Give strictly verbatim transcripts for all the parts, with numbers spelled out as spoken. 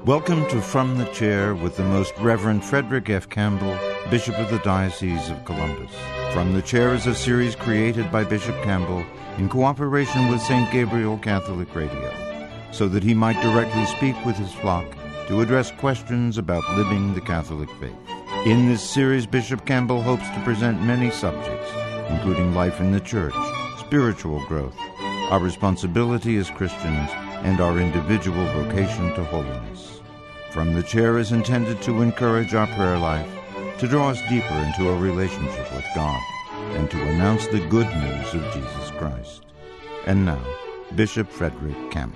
Welcome to From the Chair with the Most Reverend Frederick F. Campbell, Bishop of the Diocese of Columbus. From the Chair is a series created by Bishop Campbell in cooperation with Saint Gabriel Catholic Radio, so that he might directly speak with his flock to address questions about living the Catholic faith. In this series, Bishop Campbell hopes to present many subjects, including life in the Church, spiritual growth, our responsibility as Christians, and our individual vocation to holiness. From the Chair is intended to encourage our prayer life, to draw us deeper into a relationship with God, and to announce the good news of Jesus Christ. And now, Bishop Frederick Campbell.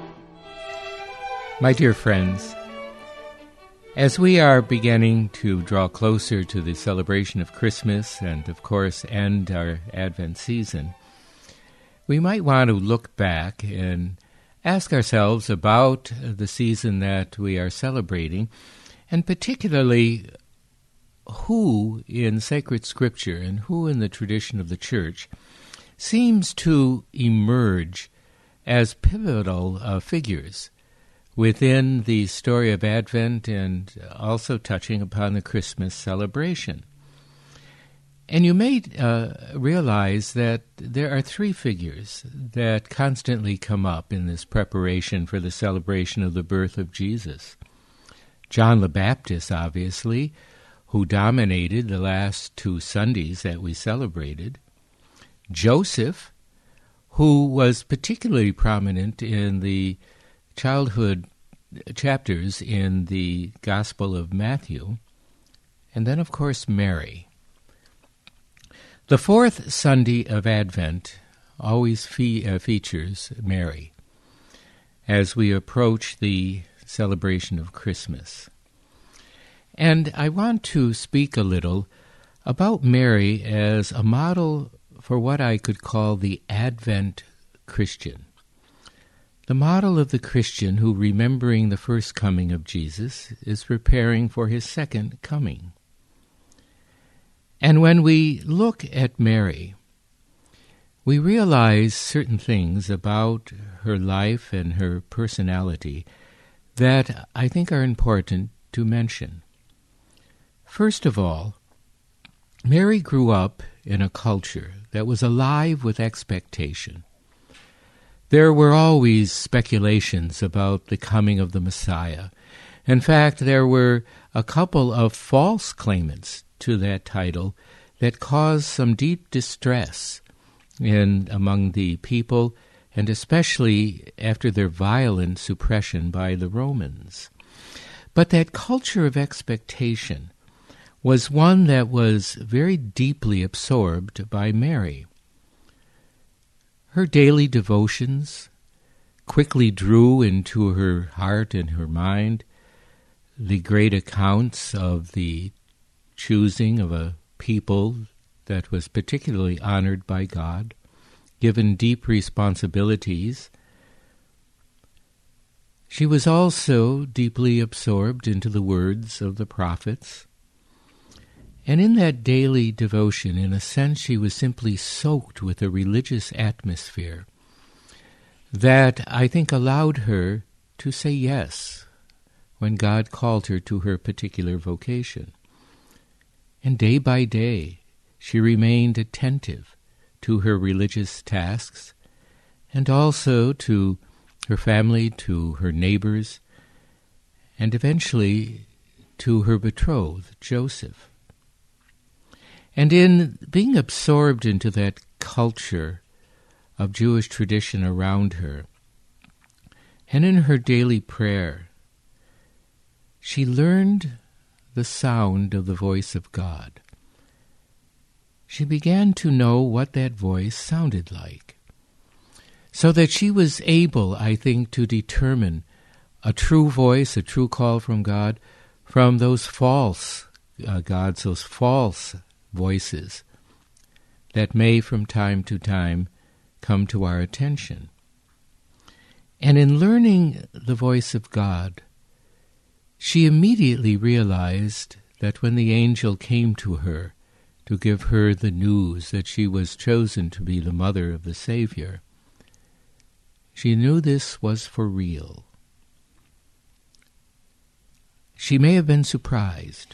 My dear friends, as we are beginning to draw closer to the celebration of Christmas and, of course, end our Advent season, we might want to look back and ask ourselves about the season that we are celebrating, and particularly who in sacred scripture and who in the tradition of the Church seems to emerge as pivotal uh, figures within the story of Advent and also touching upon the Christmas celebration. And you may uh, realize that there are three figures that constantly come up in this preparation for the celebration of the birth of Jesus. John the Baptist, obviously, who dominated the last two Sundays that we celebrated. Joseph, who was particularly prominent in the childhood chapters in the Gospel of Matthew. And then, of course, Mary. The fourth Sunday of Advent always fe- uh, features Mary as we approach the celebration of Christmas. And I want to speak a little about Mary as a model for what I could call the Advent Christian. The model of the Christian who, remembering the first coming of Jesus, is preparing for his second coming. And when we look at Mary, we realize certain things about her life and her personality that I think are important to mention. First of all, Mary grew up in a culture that was alive with expectation. There were always speculations about the coming of the Messiah. In fact, there were a couple of false claimants to that title that caused some deep distress in among the people, and especially after their violent suppression by the Romans. But that culture of expectation was one that was very deeply absorbed by Mary. Her daily devotions quickly drew into her heart and her mind the great accounts of the choosing of a people that was particularly honored by God, given deep responsibilities. She was also deeply absorbed into the words of the prophets. And in that daily devotion, in a sense, she was simply soaked with a religious atmosphere that I think allowed her to say yes when God called her to her particular vocation. And day by day, she remained attentive to her religious tasks and also to her family, to her neighbors, and eventually to her betrothed, Joseph. And in being absorbed into that culture of Jewish tradition around her, and in her daily prayer, she learned the sound of the voice of God. She began to know what that voice sounded like, so that she was able, I think, to determine a true voice, a true call from God, from those false uh, gods, those false voices that may from time to time come to our attention. And in learning the voice of God, she immediately realized that when the angel came to her to give her the news that she was chosen to be the mother of the Savior, she knew this was for real. she may have been surprised,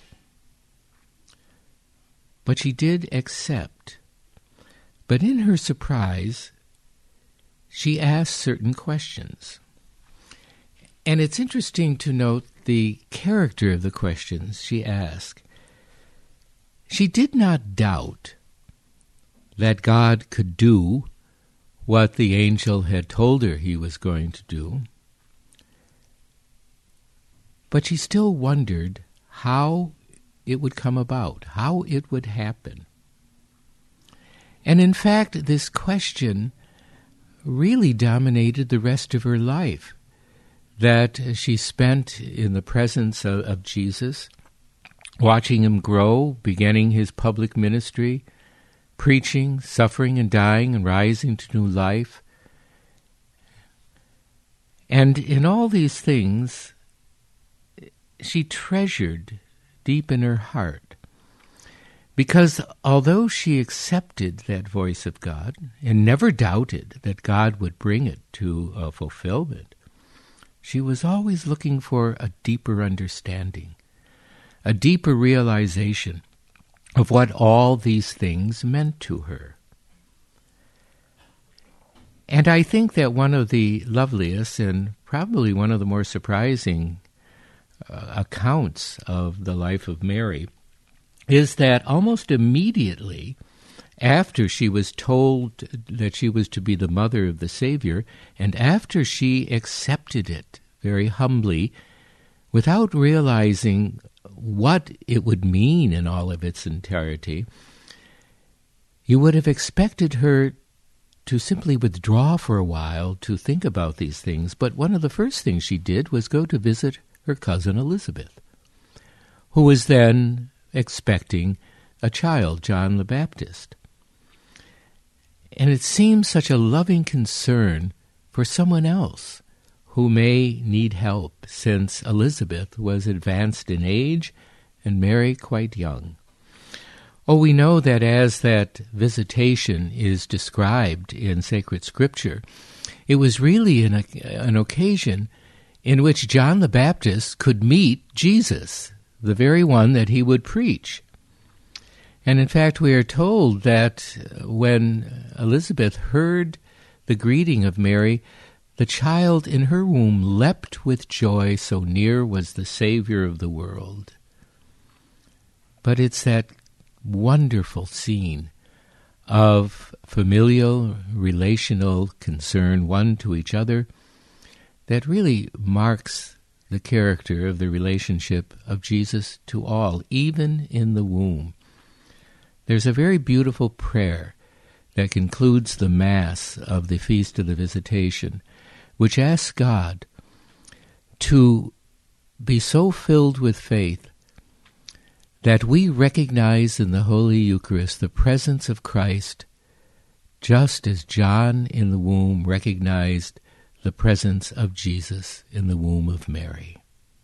but she did accept. But in her surprise, she asked certain questions. And it's interesting to note the character of the questions she asked. She did not doubt that God could do what the angel had told her he was going to do, but she still wondered how it would come about, how it would happen. And in fact, this question really dominated the rest of her life, that she spent in the presence of, of Jesus, watching him grow, beginning his public ministry, preaching, suffering and dying and rising to new life. And in all these things, she treasured deep in her heart, because although she accepted that voice of God and never doubted that God would bring it to a fulfillment, she was always looking for a deeper understanding, a deeper realization of what all these things meant to her. And I think that one of the loveliest and probably one of the more surprising uh, accounts of the life of Mary is that almost immediately after she was told that she was to be the mother of the Savior, and after she accepted it very humbly, without realizing what it would mean in all of its entirety, you would have expected her to simply withdraw for a while to think about these things. But one of the first things she did was go to visit her cousin Elizabeth, who was then expecting a child, John the Baptist. And it seems such a loving concern for someone else who may need help, since Elizabeth was advanced in age and Mary quite young. Oh, we know that as that visitation is described in sacred scripture, it was really an, an occasion in which John the Baptist could meet Jesus, the very one that he would preach. And in fact, we are told that when Elizabeth heard the greeting of Mary, the child in her womb leapt with joy, so near was the Savior of the world. But it's that wonderful scene of familial, relational concern one to each other that really marks the character of the relationship of Jesus to all, even in the womb. There's a very beautiful prayer that concludes the Mass of the Feast of the Visitation, which asks God to be so filled with faith that we recognize in the Holy Eucharist the presence of Christ, just as John in the womb recognized the presence of Jesus in the womb of Mary.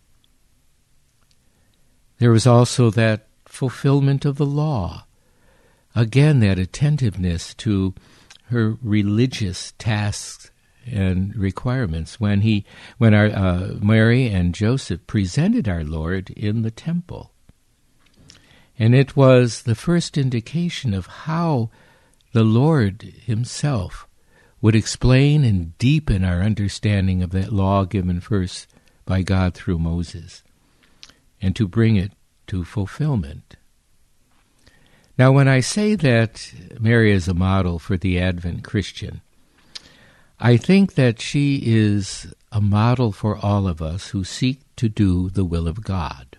There was also that fulfillment of the law. Again, that attentiveness to her religious tasks and requirements when he, when our uh, Mary and Joseph presented our Lord in the temple. And it was the first indication of how the Lord himself would explain and deepen our understanding of that law given first by God through Moses, and to bring it to fulfillment. Now, when I say that Mary is a model for the Advent Christian, I think that she is a model for all of us who seek to do the will of God.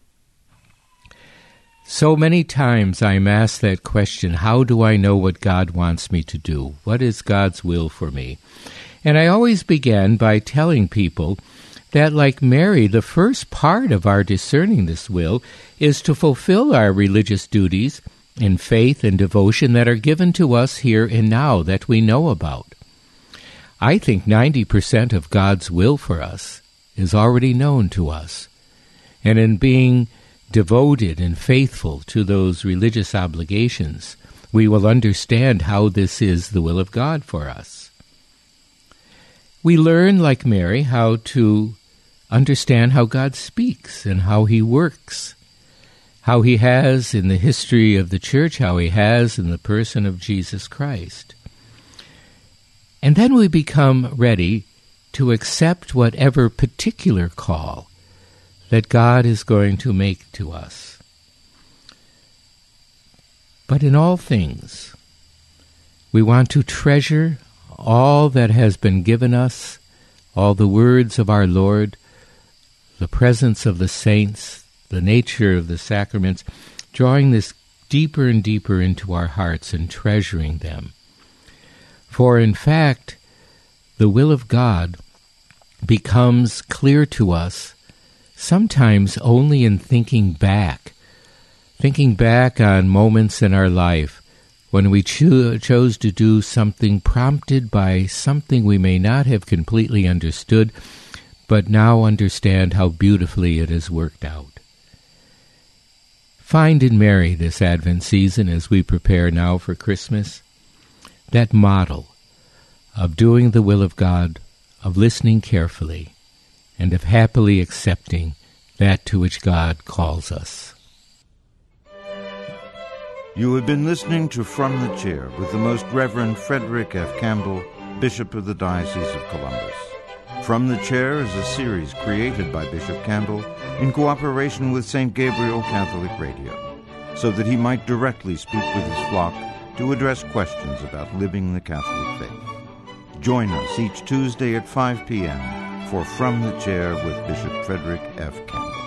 So many times I'm asked that question, how do I know what God wants me to do? What is God's will for me? And I always begin by telling people that, like Mary, the first part of our discerning this will is to fulfill our religious duties in faith and devotion that are given to us here and now that we know about. I think ninety percent of God's will for us is already known to us. And in being devoted and faithful to those religious obligations, we will understand how this is the will of God for us. We learn, like Mary, how to understand how God speaks and how he works, how he has in the history of the church, how he has in the person of Jesus Christ. And then we become ready to accept whatever particular call that God is going to make to us. But in all things, we want to treasure all that has been given us, all the words of our Lord, the presence of the saints, the nature of the sacraments, drawing this deeper and deeper into our hearts and treasuring them. For in fact, the will of God becomes clear to us sometimes only in thinking back, thinking back on moments in our life when we cho- chose to do something prompted by something we may not have completely understood, but now understand how beautifully it has worked out. Find in Mary this Advent season, as we prepare now for Christmas, that model of doing the will of God, of listening carefully, and of happily accepting that to which God calls us. You have been listening to From the Chair with the Most Reverend Frederick F. Campbell, Bishop of the Diocese of Columbus. From the Chair is a series created by Bishop Campbell in cooperation with Saint Gabriel Catholic Radio, so that he might directly speak with his flock to address questions about living the Catholic faith. Join us each Tuesday at five p.m. for From the Chair with Bishop Frederick F. Campbell.